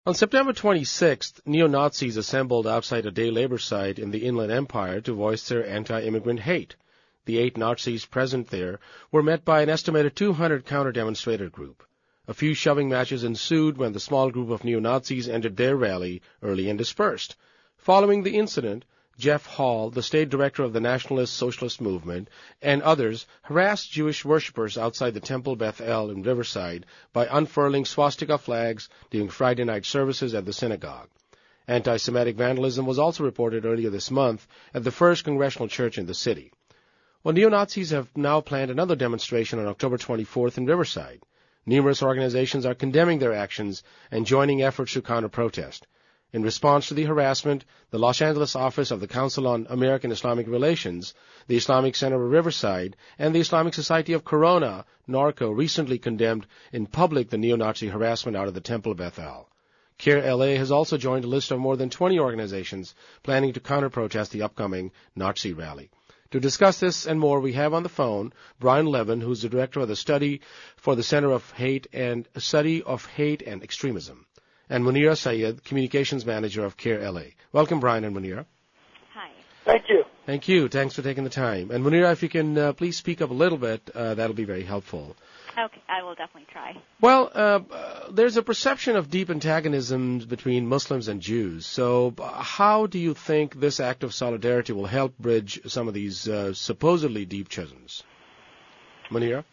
On September 26th, neo-Nazis assembled outside a day labor site in the Inland Empire to voice their anti-immigrant hate. The 8 Nazis present there were met by an estimated 200 counter-demonstrator group. A few shoving matches ensued when the small group of neo-Nazis entered their rally early and dispersed. Following the incident, Jeff Hall, the state director of the Nationalist Socialist Movement, and others harassed Jewish worshippers outside the Temple Beth El in Riverside by unfurling swastika flags during Friday night services at the synagogue. Anti-Semitic vandalism was also reported earlier this month at the First Congregational Church in the city. Well, neo-Nazis have now planned another demonstration on October 24th in Riverside. Numerous organizations are condemning their actions and joining efforts to counter-protest. In response to the harassment, the Los Angeles office of the Council on American Islamic Relations, the Islamic Center of Riverside, and the Islamic Society of Corona, NORCO, recently condemned in public the neo-Nazi harassment out of the Temple of Beth El. CARE LA has also joined a list of more than 20 organizations planning to counter-protest the upcoming Nazi rally. To discuss this and more, we have on the phone Brian Levin, who's the director of the Study for the Center of Hate and Extremism, and Munira Syed, Communications Manager of CARE LA. Welcome, Brian and Munira. Hi. Thank you. Thank you. Thanks for taking the time. And Munira, if you can please speak up a little bit, that'll be very helpful. Okay, I will definitely try. Well, there's a perception of deep antagonism between Muslims and Jews. So how do you think this act of solidarity will help bridge some of these supposedly deep chasms? Munira?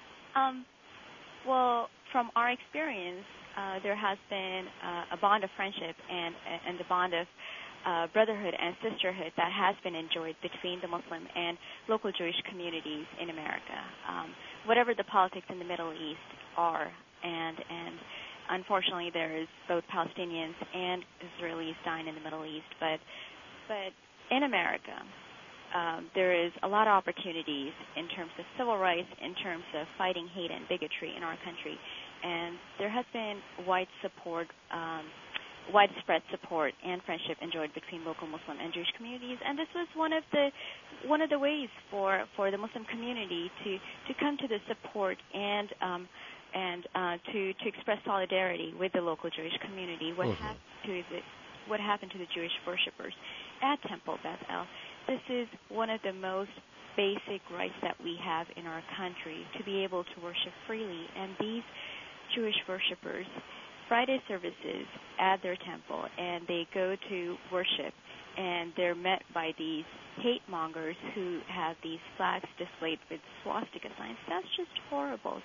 Well, from our experience, there has been a bond of friendship and the bond of brotherhood and sisterhood that has been enjoyed between the Muslim and local Jewish communities in America. Whatever the politics in the Middle East are, and unfortunately there is both Palestinians and Israelis dying in the Middle East, but in America, there is a lot of opportunities in terms of civil rights, in terms of fighting hate and bigotry in our country. And there has been widespread support and friendship enjoyed between local Muslim and Jewish communities, and this was one of the ways for the Muslim community to come to the support and to express solidarity with the local Jewish community. What happened to the Jewish worshippers at Temple Beth El? This is one of the most basic rights that we have in our country, to be able to worship freely, and these Jewish worshippers, Friday services at their temple, and they go to worship, and they're met by these hate mongers who have these flags displayed with swastika signs. That's just horrible.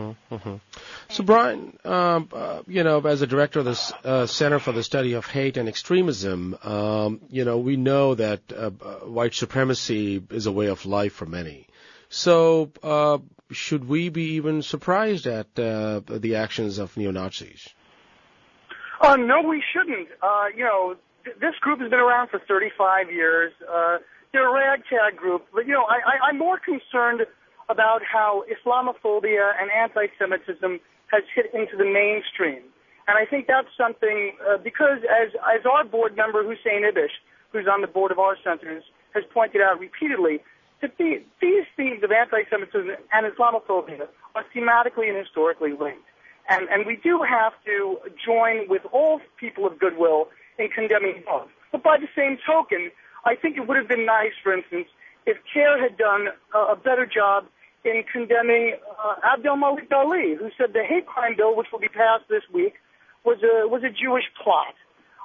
So, Brian, as a director of the Center for the Study of Hate and Extremism, we know that white supremacy is a way of life for many. So, should we be even surprised at the actions of neo-Nazis? No, we shouldn't. This group has been around for 35 years. They're a ragtag group. But, I'm more concerned about how Islamophobia and anti-Semitism has hit into the mainstream. And I think that's something, because as our board member, Hussein Ibish, who's on the board of our centers, has pointed out repeatedly, that these themes of anti-Semitism and Islamophobia are thematically and historically linked. And we do have to join with all people of goodwill in condemning both. But by the same token, I think it would have been nice, for instance, if CARE had done a better job in condemning Abdel Malik Ali, who said the hate crime bill, which will be passed this week, was a Jewish plot.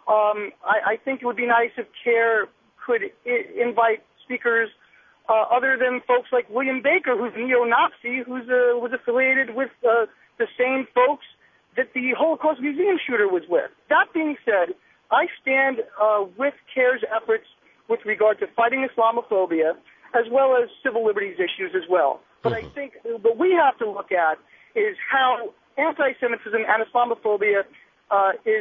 I think it would be nice if CARE could invite speakers other than folks like William Baker, who's a neo-Nazi, was affiliated with the same folks that the Holocaust Museum shooter was with. That being said, I stand with CARE's efforts with regard to fighting Islamophobia, as well as civil liberties issues as well. But I think what we have to look at is how anti-Semitism and Islamophobia is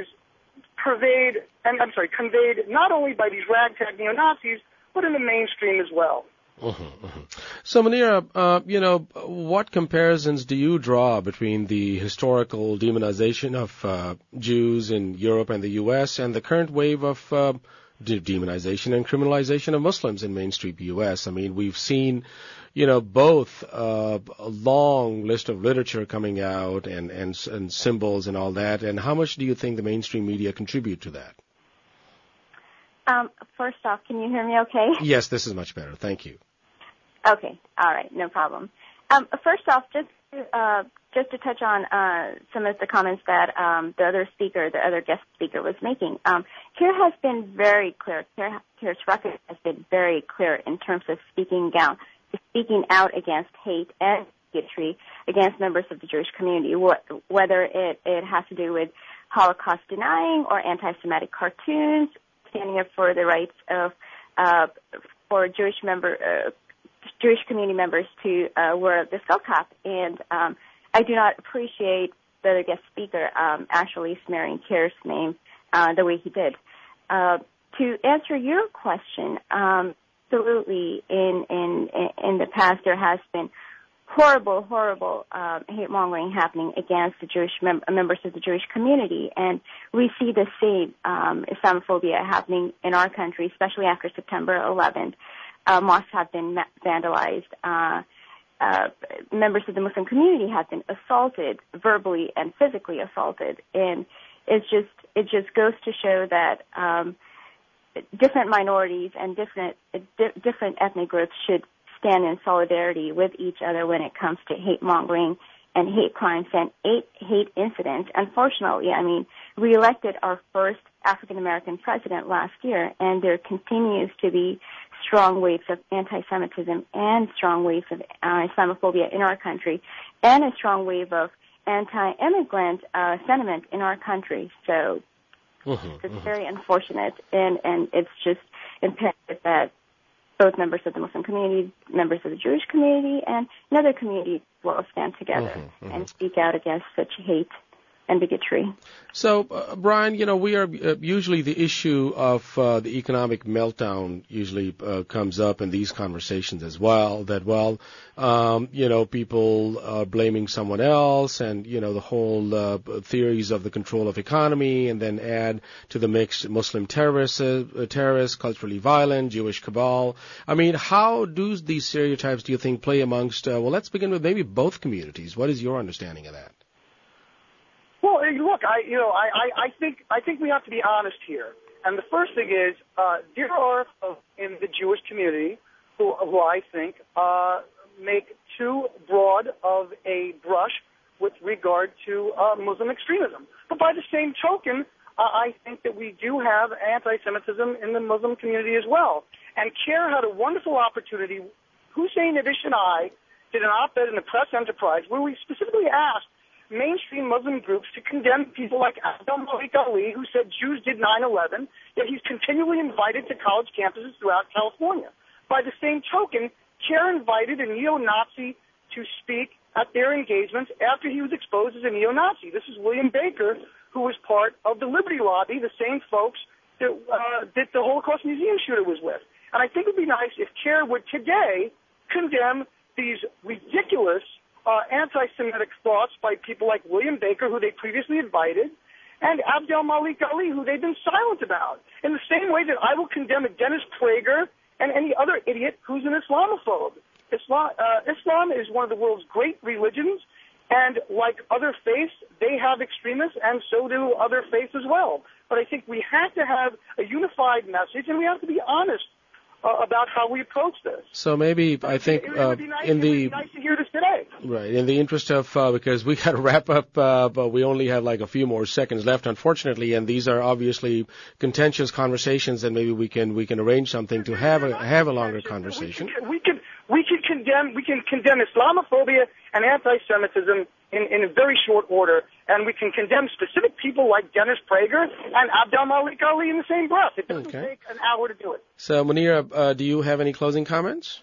conveyed not only by these ragtag neo-Nazis, but in the mainstream as well. So, Munira, what comparisons do you draw between the historical demonization of Jews in Europe and the U.S. and the current wave of demonization and criminalization of Muslims in mainstream U.S.? I mean, we've seen, both a long list of literature coming out and symbols and all that. And how much do you think the mainstream media contribute to that? First off, can you hear me okay? Yes, this is much better. Thank you. Okay. All right. No problem. First off, just to touch on some of the comments that the other guest speaker was making. CARE has been very clear. CARE's record has been very clear in terms of speaking out against hate and bigotry against members of the Jewish community, whether it has to do with Holocaust denying or anti-Semitic cartoons, standing up for the rights of for Jewish community members to wear the skull cap. And I do not appreciate the other guest speaker actually smearing CARE's name the way he did. To answer your question, absolutely, in the past there has been horrible hate mongering happening against the Jewish members of the Jewish community, and we see the same Islamophobia happening in our country, especially after September 11th. Mosques have been vandalized. Members of the Muslim community have been assaulted, verbally and physically assaulted, and it just goes to show that different minorities and different ethnic groups should stand in solidarity with each other when it comes to hate mongering and hate crimes and hate incidents. Unfortunately, we elected our first African American president last year, and there continues to be strong waves of anti-Semitism and strong waves of Islamophobia in our country, and a strong wave of anti-immigrant sentiment in our country. So it's very unfortunate, and it's just imperative that both members of the Muslim community, members of the Jewish community, and another community will stand together and speak out against such hate and bigotry. So, Brian, we are usually the issue of the economic meltdown usually comes up in these conversations as well. That people are blaming someone else, and the whole theories of the control of economy, and then add to the mix Muslim terrorists, culturally violent, Jewish cabal. How do these stereotypes, do you think, play amongst? Let's begin with maybe both communities. What is your understanding of that? Well, look, I think we have to be honest here. And the first thing is, there are folks in the Jewish community who I think make too broad of a brush with regard to Muslim extremism. But by the same token, I think that we do have anti-Semitism in the Muslim community as well. And CARE had a wonderful opportunity. Hussein Abish and I did an op-ed in the Press Enterprise where we specifically asked mainstream Muslim groups to condemn people like Abdel Malik Ali, who said Jews did 9/11, yet he's continually invited to college campuses throughout California. By the same token, CARE invited a neo-Nazi to speak at their engagements after he was exposed as a neo-Nazi. This is William Baker, who was part of the Liberty Lobby, the same folks that the Holocaust Museum shooter was with. And I think it would be nice if CARE would today condemn these ridiculous anti-Semitic thoughts by people like William Baker, who they previously invited, and Abdel Malik Ali, who they've been silent about, in the same way that I will condemn a Dennis Prager and any other idiot who's an Islamophobe. Islam is one of the world's great religions, and like other faiths, they have extremists, and so do other faiths as well. But I think we have to have a unified message, and we have to be honest about how we approach this. So maybe I think it would be nice to hear this today. Right. In the interest of because we got to wrap up, but we only have like a few more seconds left, unfortunately, and these are obviously contentious conversations, and maybe we can arrange something to have a longer conversation. We can condemn Islamophobia and anti-Semitism in a very short order, and we can condemn specific people like Dennis Prager and Abdel Malik Ali in the same breath. It doesn't take an hour to do it. So, Munira, do you have any closing comments?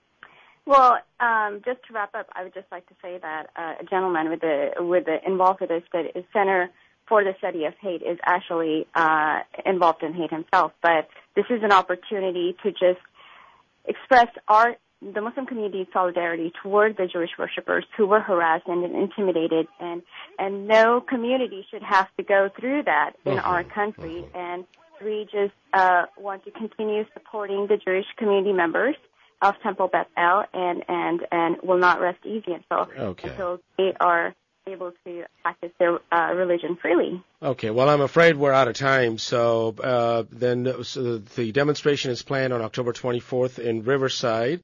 Well, just to wrap up, I would just like to say that a gentleman involved with this, that is Center for the Study of Hate, is actually involved in hate himself. But this is an opportunity to just express the Muslim community's solidarity toward the Jewish worshipers who were harassed and intimidated, and no community should have to go through that in our country. And we just want to continue supporting the Jewish community members of Temple Beth El and will not rest easy until they are able to practice their religion freely. Okay, well, I'm afraid we're out of time, so the demonstration is planned on October 24th in Riverside.